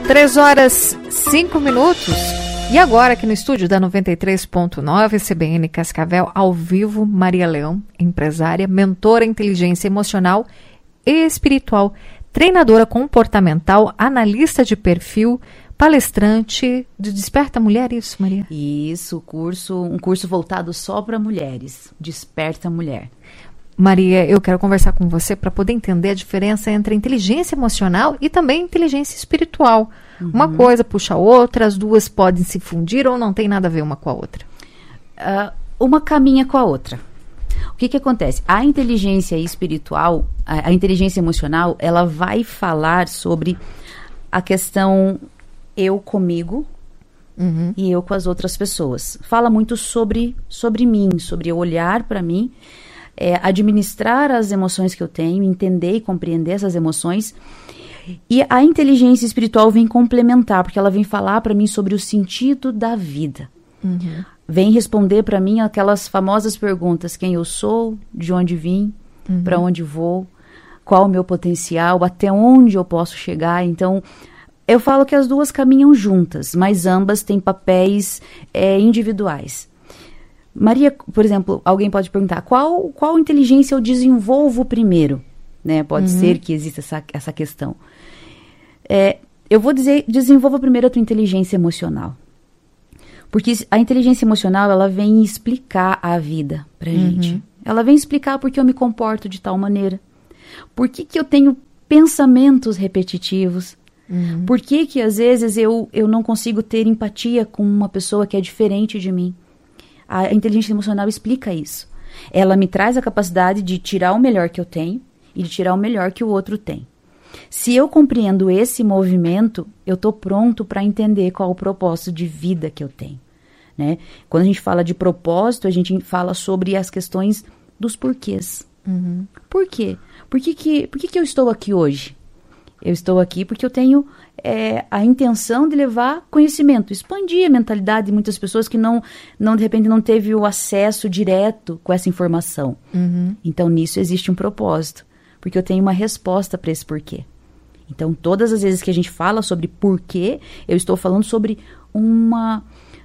3h05. E agora, aqui no estúdio da 93.9 CBN Cascavel, ao vivo, Maria Leão, empresária, mentora em inteligência emocional e espiritual, treinadora comportamental, analista de perfil, palestrante de Desperta Mulher, isso, Maria? Isso, um curso voltado só para mulheres, Desperta Mulher. Maria, eu quero conversar com você para poder entender a diferença entre inteligência emocional e também inteligência espiritual. Uma coisa puxa a outra, as duas podem se fundir ou não tem nada a ver uma com a outra? Uma caminha com a outra. O que acontece? A inteligência espiritual, a inteligência emocional, ela vai falar sobre a questão eu comigo e eu com as outras pessoas. Fala muito sobre mim, sobre eu olhar para mim, administrar as emoções que eu tenho, entender e compreender essas emoções. E a inteligência espiritual vem complementar, porque ela vem falar para mim sobre o sentido da vida. Vem responder para mim aquelas famosas perguntas: quem eu sou, de onde vim, para onde vou, qual o meu potencial, até onde eu posso chegar. Então, eu falo que as duas caminham juntas, mas ambas têm papéis individuais. Maria, por exemplo, alguém pode perguntar, qual inteligência eu desenvolvo primeiro? Né? Pode ser que exista essa questão. Eu vou dizer, desenvolva primeiro a tua inteligência emocional. Porque a inteligência emocional, ela vem explicar a vida pra gente. Ela vem explicar por que eu me comporto de tal maneira. Por que eu tenho pensamentos repetitivos. Por que às vezes eu não consigo ter empatia com uma pessoa que é diferente de mim. A inteligência emocional explica isso. Ela me traz a capacidade de tirar o melhor que eu tenho e de tirar o melhor que o outro tem. Se eu compreendo esse movimento, eu estou pronto para entender qual o propósito de vida que eu tenho. Né? Quando a gente fala de propósito, a gente fala sobre as questões dos porquês. Por quê? Por que eu estou aqui hoje? Eu estou aqui porque eu tenho a intenção de levar conhecimento, expandir a mentalidade de muitas pessoas que de repente não teve o acesso direto com essa informação. Então, nisso existe um propósito, porque eu tenho uma resposta para esse porquê. Então, todas as vezes que a gente fala sobre porquê, eu estou falando sobre uma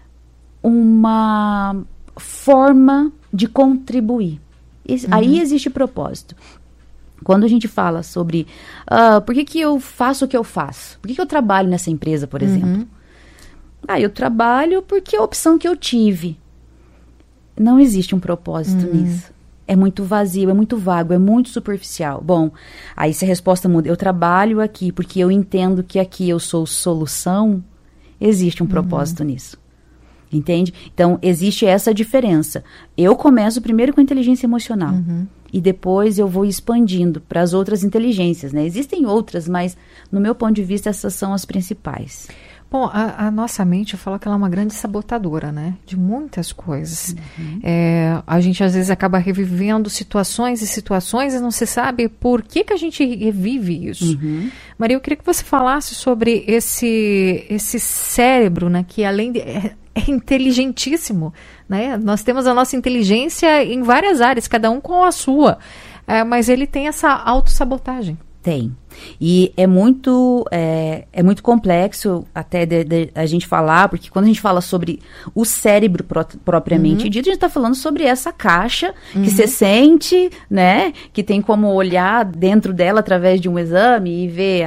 forma de contribuir. Aí existe propósito. Quando a gente fala sobre por que eu faço o que eu faço? Por que eu trabalho nessa empresa, por exemplo? Eu trabalho porque é a opção que eu tive. Não existe um propósito nisso. É muito vazio, é muito vago, é muito superficial. Bom, aí se a resposta muda, eu trabalho aqui porque eu entendo que aqui eu sou solução, existe um propósito nisso. Entende? Então, existe essa diferença. Eu começo primeiro com a inteligência emocional. E depois eu vou expandindo para as outras inteligências, né? Existem outras, mas no meu ponto de vista essas são as principais. Bom, a nossa mente, eu falo que ela é uma grande sabotadora, né? De muitas coisas. A gente às vezes acaba revivendo situações e não se sabe por que a gente revive isso. Maria, eu queria que você falasse sobre esse cérebro, né? Que além de... é inteligentíssimo, né? Nós temos a nossa inteligência em várias áreas, cada um com a sua, mas ele tem essa autossabotagem. Tem. E é muito complexo até de a gente falar, porque quando a gente fala sobre o cérebro propriamente dito, a gente está falando sobre essa caixa que você sente, né? Que tem como olhar dentro dela através de um exame e ver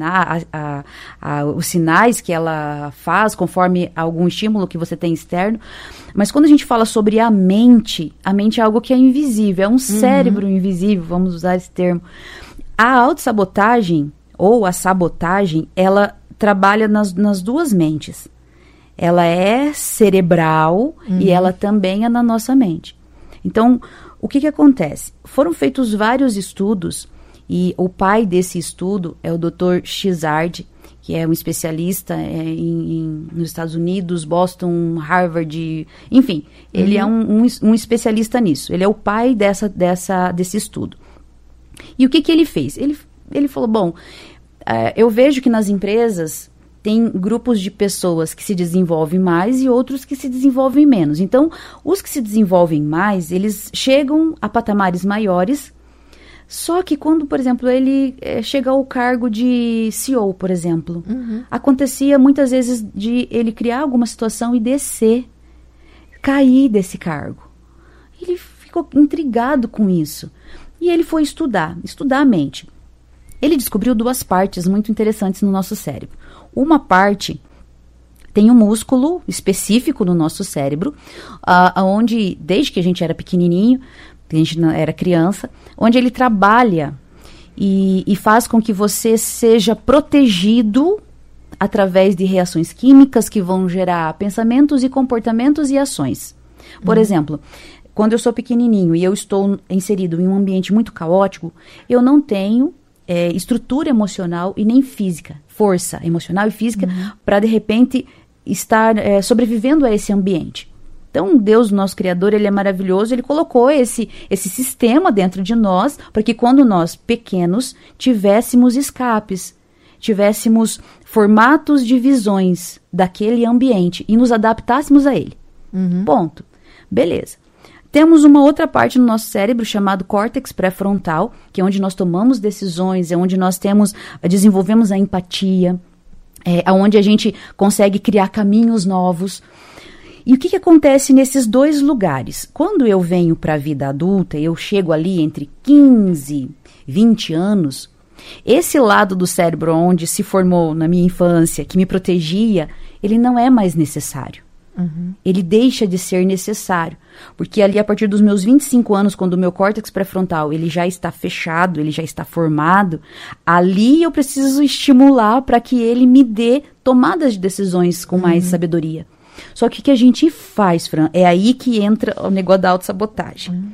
os sinais que ela faz conforme algum estímulo que você tem externo. Mas quando a gente fala sobre a mente é algo que é invisível, é um cérebro invisível, vamos usar esse termo. A autossabotagem, ou a sabotagem, ela trabalha nas duas mentes. Ela é cerebral e ela também é na nossa mente. Então, o que nos Foram feitos vários estudos, e o pai desse estudo é o Dr. Chizard, que é um especialista nos Estados Unidos, Boston, Harvard, enfim, ele é um especialista nisso. Ele é o pai desse estudo. E o que ele fez? Ele falou, bom, eu vejo que nas empresas tem grupos de pessoas que se desenvolvem mais e outros que se desenvolvem menos. Então, os que se desenvolvem mais, eles chegam a patamares maiores, Só que quando, por exemplo, ele chega ao cargo de CEO, por exemplo, acontecia muitas vezes de ele criar alguma situação e descer, cair desse cargo. Ele ficou intrigado com isso. E ele foi estudar a mente. Ele descobriu 2 partes muito interessantes no nosso cérebro. Uma parte tem um músculo específico no nosso cérebro, onde, desde que a gente era pequenininho, a gente era criança, onde ele trabalha e faz com que você seja protegido através de reações químicas que vão gerar pensamentos e comportamentos e ações. Por exemplo, quando eu sou pequenininho e eu estou inserido em um ambiente muito caótico, eu não tenho estrutura emocional e nem física, força emocional e física, para de repente estar sobrevivendo a esse ambiente. Então, Deus, nosso Criador, Ele é maravilhoso, Ele colocou esse sistema dentro de nós, para que quando nós, pequenos, tivéssemos escapes, tivéssemos formatos de visões daquele ambiente e nos adaptássemos a ele. Ponto. Beleza. Temos uma outra parte no nosso cérebro chamado córtex pré-frontal, que é onde nós tomamos decisões, é onde nós desenvolvemos a empatia, onde a gente consegue criar caminhos novos. E o que acontece nesses 2 lugares? Quando eu venho para a vida adulta, eu chego ali entre 15 e 20 anos, esse lado do cérebro onde se formou na minha infância, que me protegia, ele não é mais necessário. Ele deixa de ser necessário. Porque ali, a partir dos meus 25 anos, quando o meu córtex pré-frontal ele já está fechado, ele já está formado, ali eu preciso estimular para que ele me dê tomadas de decisões com mais sabedoria. Só que o que a gente faz, Fran, é aí que entra o negócio da autossabotagem.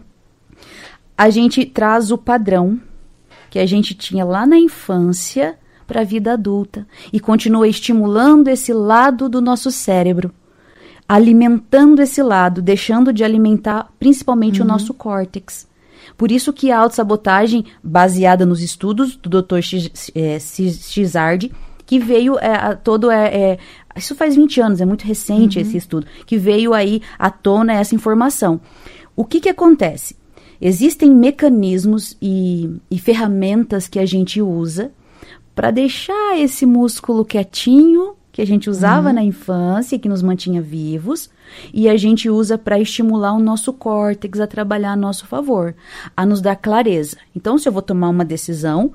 A gente traz o padrão que a gente tinha lá na infância para a vida adulta e continua estimulando esse lado do nosso cérebro, alimentando esse lado, deixando de alimentar principalmente o nosso córtex. Por isso que a autossabotagem, baseada nos estudos do Dr. Chizard, que veio isso faz 20 anos, é muito recente esse estudo, que veio aí à tona essa informação. O que acontece? Existem mecanismos e ferramentas que a gente usa para deixar esse músculo quietinho, que a gente usava na infância, que nos mantinha vivos, e a gente usa para estimular o nosso córtex a trabalhar a nosso favor, a nos dar clareza. Então, se eu vou tomar uma decisão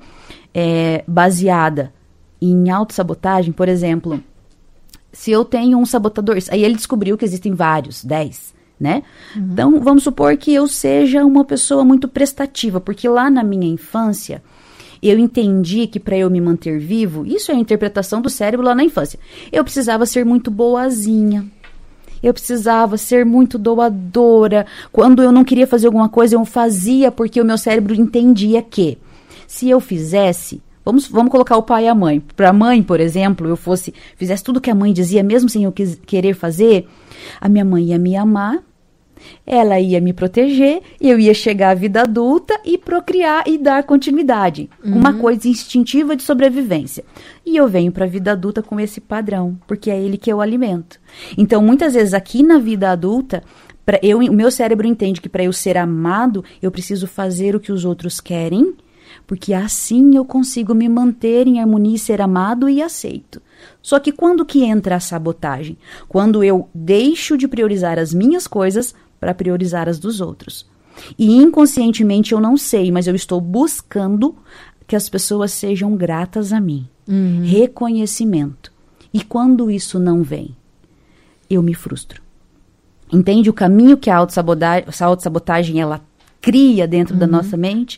baseada em autossabotagem, por exemplo, se eu tenho um sabotador, aí ele descobriu que existem vários, 10, né? Então, vamos supor que eu seja uma pessoa muito prestativa, porque lá na minha infância, eu entendi que para eu me manter vivo, isso é a interpretação do cérebro lá na infância, eu precisava ser muito boazinha, eu precisava ser muito doadora, quando eu não queria fazer alguma coisa, eu fazia porque o meu cérebro entendia que, se eu fizesse, vamos colocar o pai e a mãe. Para a mãe, por exemplo, fizesse tudo que a mãe dizia, mesmo sem eu querer fazer, a minha mãe ia me amar, ela ia me proteger, eu ia chegar à vida adulta e procriar e dar continuidade. Uma coisa instintiva de sobrevivência. E eu venho para a vida adulta com esse padrão, porque é ele que eu alimento. Então, muitas vezes, aqui na vida adulta, o meu cérebro entende que para eu ser amado, eu preciso fazer o que os outros querem, porque assim eu consigo me manter em harmonia e ser amado e aceito. Só que quando que entra a sabotagem? Quando eu deixo de priorizar as minhas coisas para priorizar as dos outros. E inconscientemente eu não sei, mas eu estou buscando que as pessoas sejam gratas a mim. Reconhecimento. E quando isso não vem, eu me frustro. Entende o caminho que a autossabotagem ela cria dentro da nossa mente?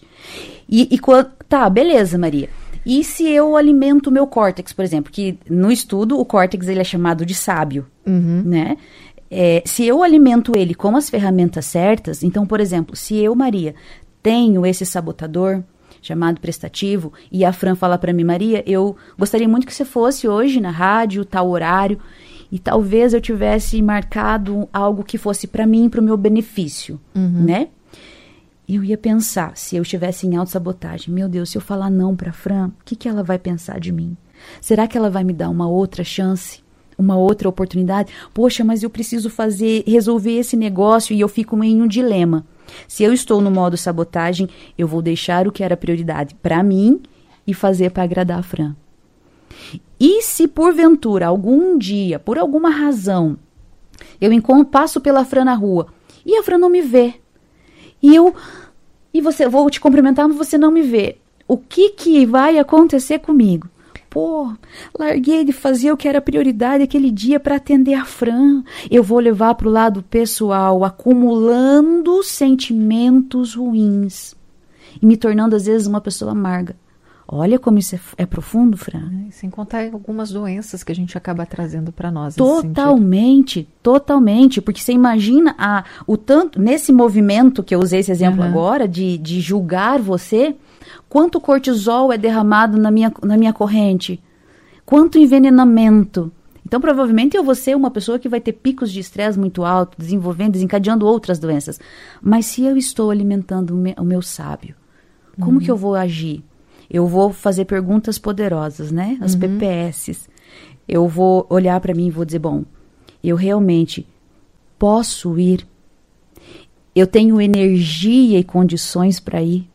Tá, beleza, Maria. E se eu alimento o meu córtex, por exemplo, que no estudo o córtex ele é chamado de sábio, né? Se eu alimento ele com as ferramentas certas, então, por exemplo, se eu, Maria, tenho esse sabotador chamado prestativo, e a Fran fala para mim, Maria, eu gostaria muito que você fosse hoje na rádio, tal horário, e talvez eu tivesse marcado algo que fosse para mim, para o meu benefício, né? Eu ia pensar, se eu estivesse em autossabotagem, meu Deus, se eu falar não para a Fran, o que ela vai pensar de mim? Será que ela vai me dar uma outra chance? Uma outra oportunidade? Poxa, mas eu preciso resolver esse negócio e eu fico em um dilema. Se eu estou no modo sabotagem, eu vou deixar o que era prioridade para mim e fazer para agradar a Fran. E se porventura, algum dia, por alguma razão, eu passo pela Fran na rua e a Fran não me vê, vou te cumprimentar, mas você não me vê, o que vai acontecer comigo? Pô, larguei de fazer o que era prioridade aquele dia para atender a Fran. Eu vou levar para o lado pessoal, acumulando sentimentos ruins e me tornando, às vezes, uma pessoa amarga. Olha como isso é profundo, Fran. Sem contar algumas doenças que a gente acaba trazendo para nós. Totalmente, totalmente. Porque você imagina o tanto, nesse movimento que eu usei esse exemplo agora, de julgar você, quanto cortisol é derramado na minha corrente, quanto envenenamento. Então, provavelmente, eu vou ser uma pessoa que vai ter picos de estresse muito alto, desencadeando outras doenças. Mas se eu estou alimentando o meu sábio, como que eu vou agir? Eu vou fazer perguntas poderosas, né? As PPS. Eu vou olhar para mim e vou dizer, bom, eu realmente posso ir? Eu tenho energia e condições para ir?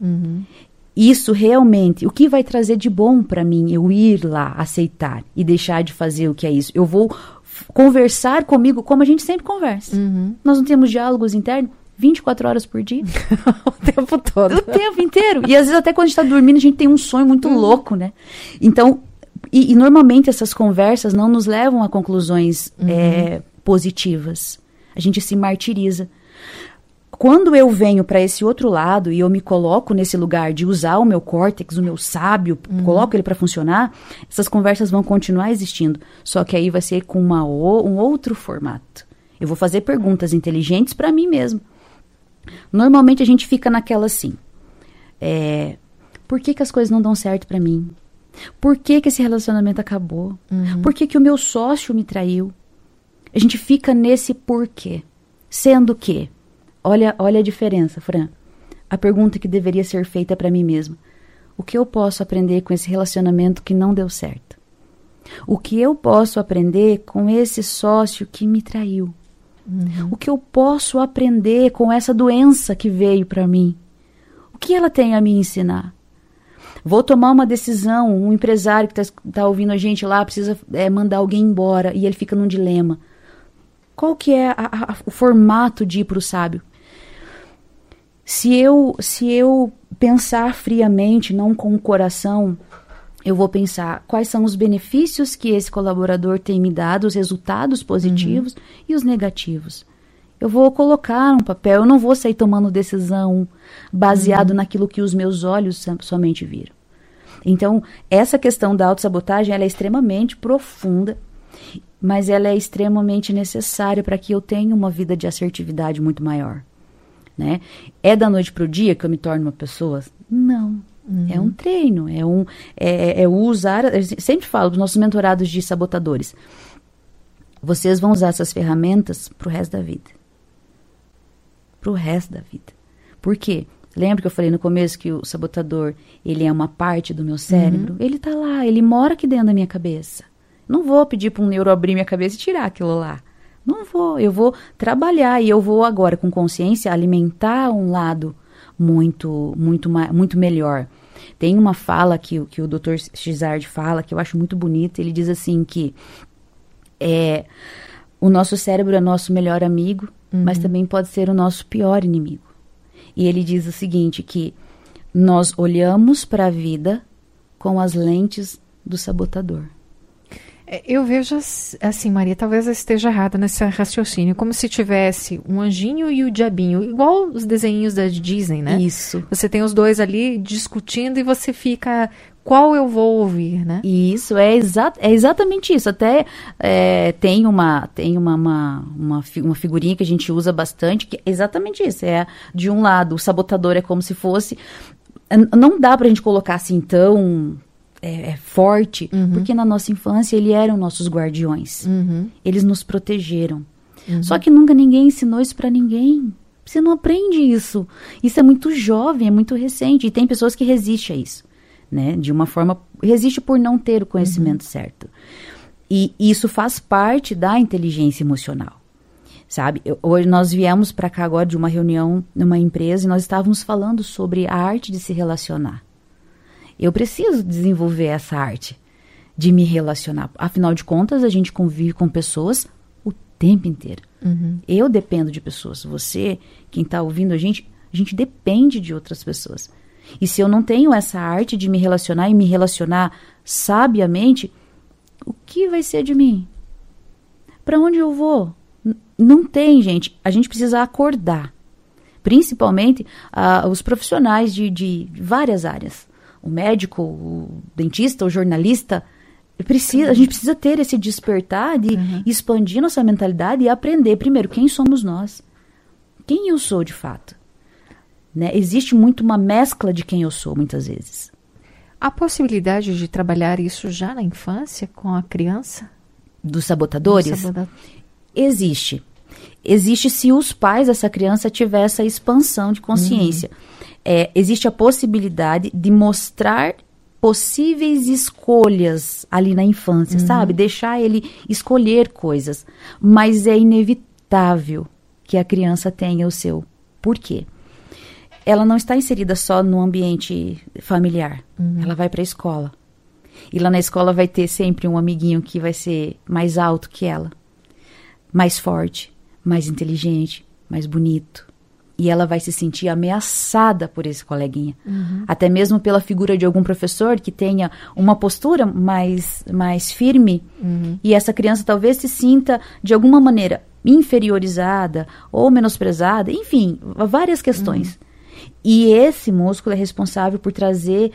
Isso realmente, o que vai trazer de bom para mim? Eu ir lá, aceitar e deixar de fazer o que é isso. Eu vou conversar comigo como a gente sempre conversa. Nós não temos diálogos internos? 24 horas por dia. O tempo todo. O tempo inteiro. E às vezes até quando a gente está dormindo, a gente tem um sonho muito louco, né? Então, e normalmente essas conversas não nos levam a conclusões positivas. A gente se martiriza. Quando eu venho para esse outro lado e eu me coloco nesse lugar de usar o meu córtex, o meu sábio, coloco ele para funcionar, essas conversas vão continuar existindo. Só que aí vai ser com um outro formato. Eu vou fazer perguntas inteligentes para mim mesmo. Normalmente a gente fica naquela assim, por que as coisas não dão certo para mim? Por que esse relacionamento acabou? Por que o meu sócio me traiu? A gente fica nesse porquê. Sendo que, olha a diferença, Fran. A pergunta que deveria ser feita para mim mesma. O que eu posso aprender com esse relacionamento que não deu certo? O que eu posso aprender com esse sócio que me traiu? O que eu posso aprender com essa doença que veio para mim? O que ela tem a me ensinar? Vou tomar uma decisão, um empresário que está ouvindo a gente lá precisa mandar alguém embora e ele fica num dilema. Qual que é o formato de ir para o sábio? Se eu pensar friamente, não com o coração, eu vou pensar quais são os benefícios que esse colaborador tem me dado, os resultados positivos e os negativos. Eu vou colocar um papel, eu não vou sair tomando decisão baseado naquilo que os meus olhos somente viram. Então, essa questão da autossabotagem, ela é extremamente profunda, mas ela é extremamente necessária para que eu tenha uma vida de assertividade muito maior. Né? É da noite para o dia que eu me torno uma pessoa? Não. É um treino, usar. Eu sempre falo dos nossos mentorados de sabotadores. Vocês vão usar essas ferramentas pro resto da vida. Pro resto da vida. Por quê? Lembra que eu falei no começo que o sabotador, ele é uma parte do meu cérebro? Ele tá lá, ele mora aqui dentro da minha cabeça. Não vou pedir para um neuro abrir minha cabeça e tirar aquilo lá. Não vou, eu vou trabalhar e eu vou agora com consciência alimentar um lado muito melhor. Tem uma fala que o Dr. Chizard fala, que eu acho muito bonita. Ele diz assim que o nosso cérebro é nosso melhor amigo, mas também pode ser o nosso pior inimigo. E ele diz o seguinte, que nós olhamos para a vida com as lentes do sabotador. Eu vejo assim, Maria, talvez eu esteja errada nesse raciocínio, como se tivesse um anjinho e o diabinho, igual os desenhinhos da Disney, né? Isso. Você tem os dois ali discutindo e você fica, qual eu vou ouvir, né? Isso, é exatamente isso. Até tem uma figurinha que a gente usa bastante, que é exatamente isso. De um lado, o sabotador é como se fosse... Não dá pra gente colocar assim tão... forte, porque na nossa infância eles eram nossos guardiões. Eles nos protegeram. Só que nunca ninguém ensinou isso pra ninguém. Você não aprende isso. Isso é muito jovem, é muito recente. E tem pessoas que resistem a isso, né? De uma forma, resiste por não ter o conhecimento certo. E isso faz parte da inteligência emocional. sabe? Hoje nós viemos para cá agora de uma reunião numa empresa e nós estávamos falando sobre a arte de se relacionar. Eu preciso desenvolver essa arte de me relacionar. Afinal de contas, a gente convive com pessoas o tempo inteiro. Eu dependo de pessoas. Você, quem está ouvindo a gente depende de outras pessoas. E se eu não tenho essa arte de me relacionar e me relacionar sabiamente, o que vai ser de mim? Para onde eu vou? Não tem, gente. A gente precisa acordar. Principalmente os profissionais de várias áreas. O médico, o dentista, o jornalista. A gente precisa ter esse despertar de expandir nossa mentalidade e aprender, primeiro, quem somos nós. Quem eu sou, de fato. Né? Existe muito uma mescla de quem eu sou, muitas vezes. Há possibilidade de trabalhar isso já na infância, com a criança? Dos sabotadores? Existe. Existe se os pais dessa criança tiverem essa expansão de consciência. Existe a possibilidade de mostrar possíveis escolhas ali na infância, sabe? Deixar ele escolher coisas. Mas é inevitável que a criança tenha o seu. Por quê? Ela não está inserida só no ambiente familiar. Ela vai para a escola. E lá na escola vai ter sempre um amiguinho que vai ser mais alto que ela. Mais forte, mais inteligente, mais bonito. E ela vai se sentir ameaçada por esse coleguinha. Até mesmo pela figura de algum professor que tenha uma postura mais firme. E essa criança talvez se sinta, de alguma maneira, inferiorizada ou menosprezada. Enfim, várias questões. E esse músculo é responsável por trazer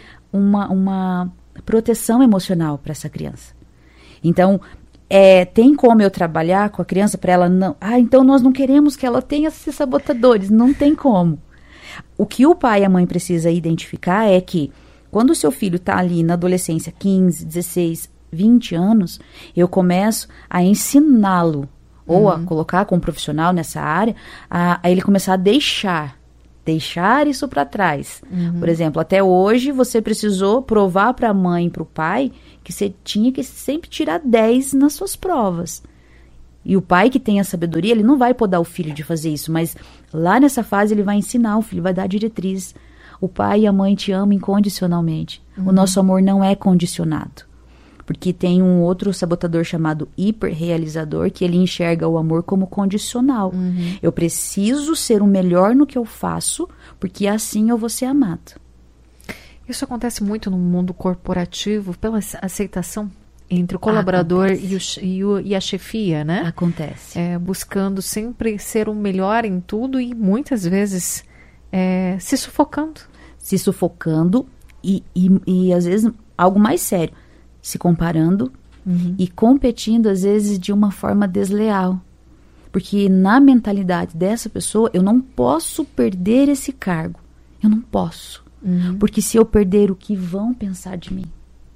uma proteção emocional para essa criança. Então, tem como eu trabalhar com a criança para ela não... então nós não queremos que ela tenha esses sabotadores. Não tem como. O que o pai e a mãe precisam identificar é que quando o seu filho está ali na adolescência, 15, 16, 20 anos, eu começo a ensiná-lo ou a colocar como profissional nessa área, a ele começar a deixar isso para trás. Por exemplo, até hoje você precisou provar para a mãe e para o pai que você tinha que sempre tirar 10 nas suas provas. E o pai que tem a sabedoria, ele não vai podar o filho de fazer isso, mas lá nessa fase ele vai ensinar o filho, vai dar diretriz. O pai e a mãe te amam incondicionalmente. O nosso amor não é condicionado. Porque tem um outro sabotador chamado hiperrealizador, que ele enxerga o amor como condicional. Eu preciso ser o melhor no que eu faço, porque assim eu vou ser amado. Isso acontece muito no mundo corporativo, pela aceitação entre o colaborador e a chefia, né? Acontece. Buscando sempre ser o melhor em tudo e muitas vezes se sufocando. Se sufocando e às vezes algo mais sério. Se comparando e competindo, às vezes, de uma forma desleal. Porque na mentalidade dessa pessoa, eu não posso perder esse cargo. Eu não posso. Porque se eu perder, o que vão pensar de mim?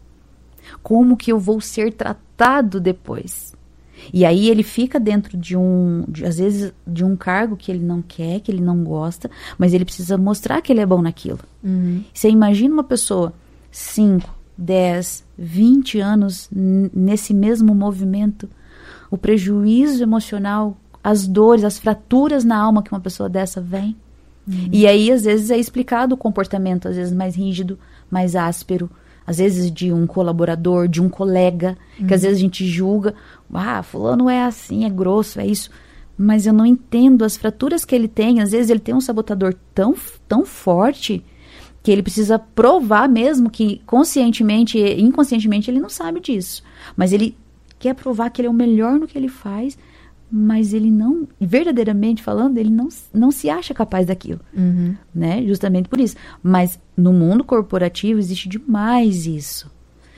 Como que eu vou ser tratado depois? E aí ele fica dentro às vezes, de um cargo que ele não quer, que ele não gosta, mas ele precisa mostrar que ele é bom naquilo. Você imagina uma pessoa 5, 10, 20 anos nesse mesmo movimento, o prejuízo emocional, as dores, as fraturas na alma que uma pessoa dessa vem. E aí, às vezes, é explicado o comportamento, às vezes, mais rígido, mais áspero, às vezes de um colaborador, de um colega, que às vezes a gente julga, fulano é assim, é grosso, é isso. Mas eu não entendo as fraturas que ele tem. Às vezes ele tem um sabotador tão forte que ele precisa provar mesmo que conscientemente e inconscientemente ele não sabe disso. Mas ele quer provar que ele é o melhor no que ele faz, mas ele não, verdadeiramente falando, ele não se acha capaz daquilo. Né? Justamente por isso. Mas no mundo corporativo existe demais isso.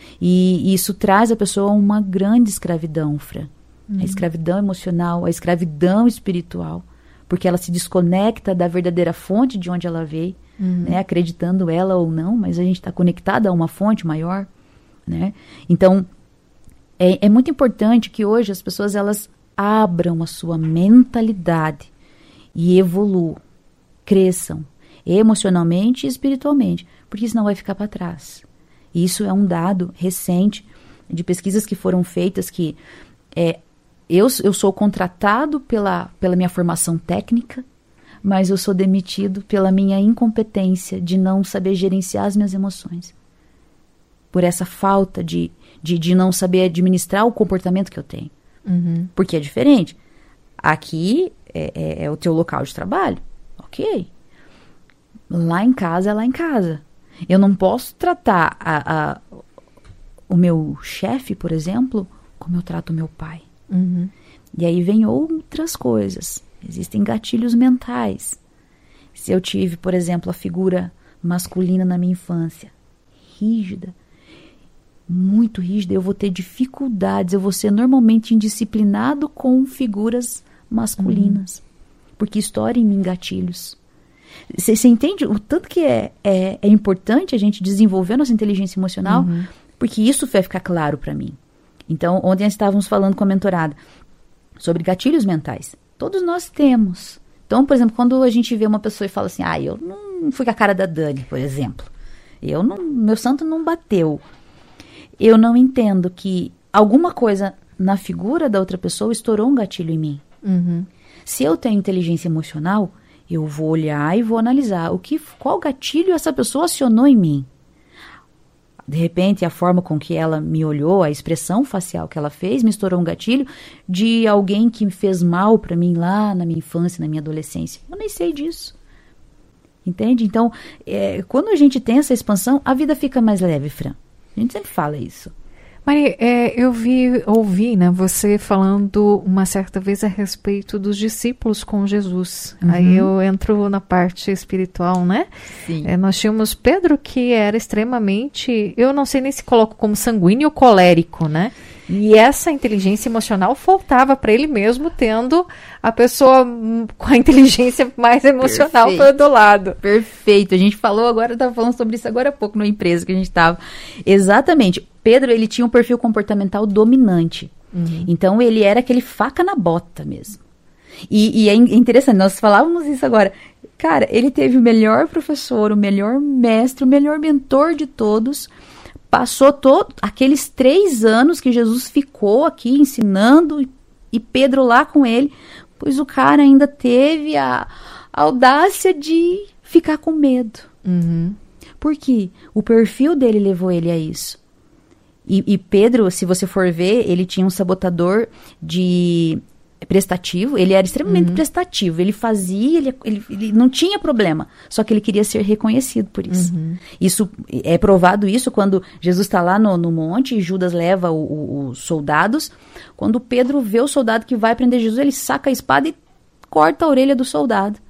E isso traz a pessoa a uma grande escravidão, Fran. A escravidão emocional, a escravidão espiritual. Porque ela se desconecta da verdadeira fonte de onde ela veio. Né, acreditando ela ou não, mas a gente está conectada a uma fonte maior, né? Então, é muito importante que hoje as pessoas elas abram a sua mentalidade e evoluam, cresçam emocionalmente e espiritualmente, porque senão vai ficar para trás. E isso é um dado recente de pesquisas que foram feitas que eu sou contratado pela minha formação técnica, mas eu sou demitido pela minha incompetência de não saber gerenciar as minhas emoções. Por essa falta de não saber administrar o comportamento que eu tenho. Porque é diferente. Aqui é o teu local de trabalho. Ok. Lá em casa é lá em casa. Eu não posso tratar o meu chefe, por exemplo, como eu trato o meu pai. E aí vem outras coisas. Existem gatilhos mentais. Se eu tive, por exemplo, a figura masculina na minha infância, rígida, muito rígida, eu vou ter dificuldades, eu vou ser normalmente indisciplinado com figuras masculinas, porque estoura em mim gatilhos. Você entende o tanto que é importante a gente desenvolver a nossa inteligência emocional? Porque isso vai ficar claro para mim. Então, ontem nós estávamos falando com a mentorada sobre gatilhos mentais. Todos nós temos. Então, por exemplo, quando a gente vê uma pessoa e fala assim, eu não fui com a cara da Dani, por exemplo. Meu santo não bateu. Eu não entendo que alguma coisa na figura da outra pessoa estourou um gatilho em mim. Se eu tenho inteligência emocional, eu vou olhar e vou analisar qual gatilho essa pessoa acionou em mim. De repente, a forma com que ela me olhou, a expressão facial que ela fez, me estourou um gatilho de alguém que me fez mal para mim lá na minha infância, na minha adolescência. Eu nem sei disso. Entende? Então, quando a gente tem essa expansão, a vida fica mais leve, Fran. A gente sempre fala isso. Maria, eu ouvi, né, você falando uma certa vez a respeito dos discípulos com Jesus. Aí eu entro na parte espiritual, né? Sim. Nós tínhamos Pedro, que era extremamente, eu não sei nem se coloco como sanguíneo ou colérico, né? E essa inteligência emocional faltava para ele mesmo, tendo a pessoa com a inteligência mais emocional do lado. Perfeito. A gente estava falando sobre isso agora há pouco na empresa que a gente estava. Exatamente. Pedro, ele tinha um perfil comportamental dominante. Então, ele era aquele faca na bota mesmo. E é interessante, nós falávamos isso agora. Cara, ele teve o melhor professor, o melhor mestre, o melhor mentor de todos. Passou aqueles 3 anos que Jesus ficou aqui ensinando e Pedro lá com ele, pois o cara ainda teve a audácia de ficar com medo. Por quê? O perfil dele levou ele a isso. E Pedro, se você for ver, ele tinha um sabotador prestativo, ele era extremamente prestativo, ele fazia, ele não tinha problema, só que ele queria ser reconhecido por isso. Isso é provado isso quando Jesus está lá no monte e Judas leva os soldados. Quando Pedro vê o soldado que vai prender Jesus, ele saca a espada e corta a orelha do soldado.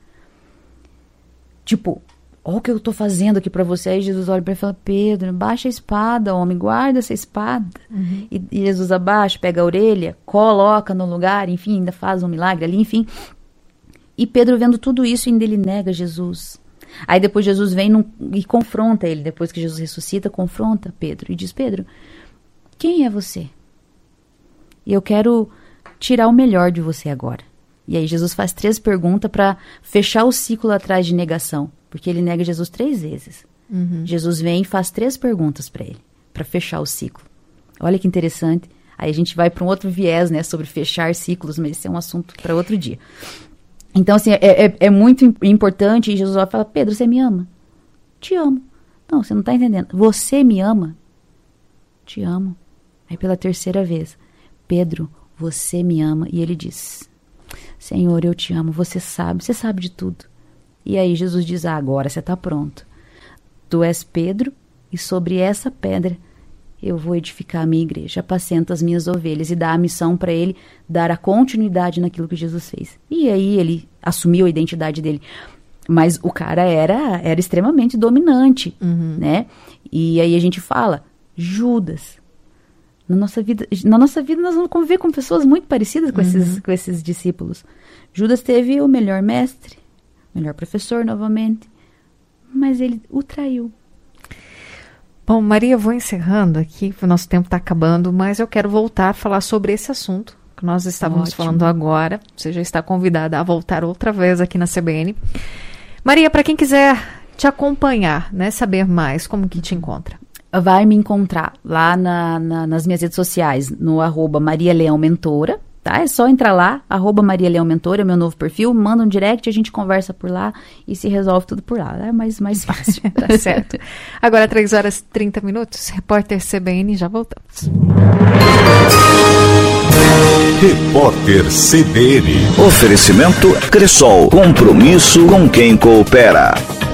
Tipo, olha o que eu estou fazendo aqui para você. Aí Jesus olha para ele e fala, Pedro, baixa a espada, homem, guarda essa espada. E Jesus abaixa, pega a orelha, coloca no lugar, enfim, ainda faz um milagre ali, enfim. E Pedro vendo tudo isso, ainda ele nega Jesus. Aí depois Jesus vem e confronta ele, depois que Jesus ressuscita, confronta Pedro e diz, Pedro, quem é você? E eu quero tirar o melhor de você agora. E aí Jesus faz 3 perguntas para fechar o ciclo atrás de negação. Porque ele nega Jesus 3 vezes. Jesus vem e faz 3 perguntas para ele, para fechar o ciclo. Olha que interessante. Aí a gente vai para um outro viés, né, sobre fechar ciclos, mas esse é um assunto para outro dia. Então, assim, é muito importante. E Jesus vai falar, Pedro, você me ama? Te amo. Não, você não está entendendo. Você me ama? Te amo. Aí pela 3ª vez, Pedro, você me ama? E ele diz, Senhor, eu te amo, você sabe de tudo. E aí Jesus diz, agora você está pronto. Tu és Pedro, e sobre essa pedra eu vou edificar a minha igreja, apacenta as minhas ovelhas, e dá a missão para ele dar a continuidade naquilo que Jesus fez. E aí ele assumiu a identidade dele. Mas o cara era extremamente dominante, né? E aí a gente fala, Judas. Na nossa vida nós vamos conviver com pessoas muito parecidas com esses discípulos. Judas teve o melhor mestre, melhor professor novamente, mas ele o traiu. Bom, Maria, eu vou encerrando aqui, o nosso tempo está acabando, mas eu quero voltar a falar sobre esse assunto que nós estávamos falando agora. Você já está convidada a voltar outra vez aqui na CBN. Maria, para quem quiser te acompanhar, né, saber mais, como que te encontra? Vai me encontrar lá nas minhas redes sociais, no @Maria Leão Mentora, tá? É só entrar lá, @MariaLeãoMentor, é meu novo perfil, manda um direct, a gente conversa por lá e se resolve tudo por lá. É mais fácil. Tá certo. Agora 3h30, repórter CBN, já voltamos. Repórter CBN. Oferecimento Cressol. Compromisso com quem coopera.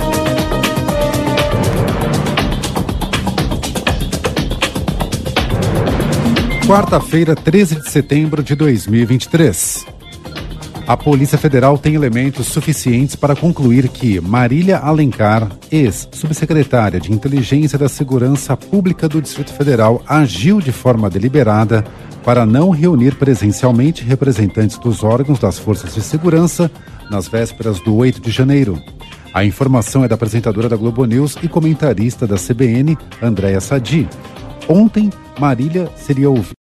Quarta-feira, 13 de setembro de 2023. A Polícia Federal tem elementos suficientes para concluir que Marília Alencar, ex-subsecretária de Inteligência da Segurança Pública do Distrito Federal, agiu de forma deliberada para não reunir presencialmente representantes dos órgãos das forças de segurança nas vésperas do 8 de janeiro. A informação é da apresentadora da Globo News e comentarista da CBN, Andréa Sadi. Ontem, Marília seria ouvida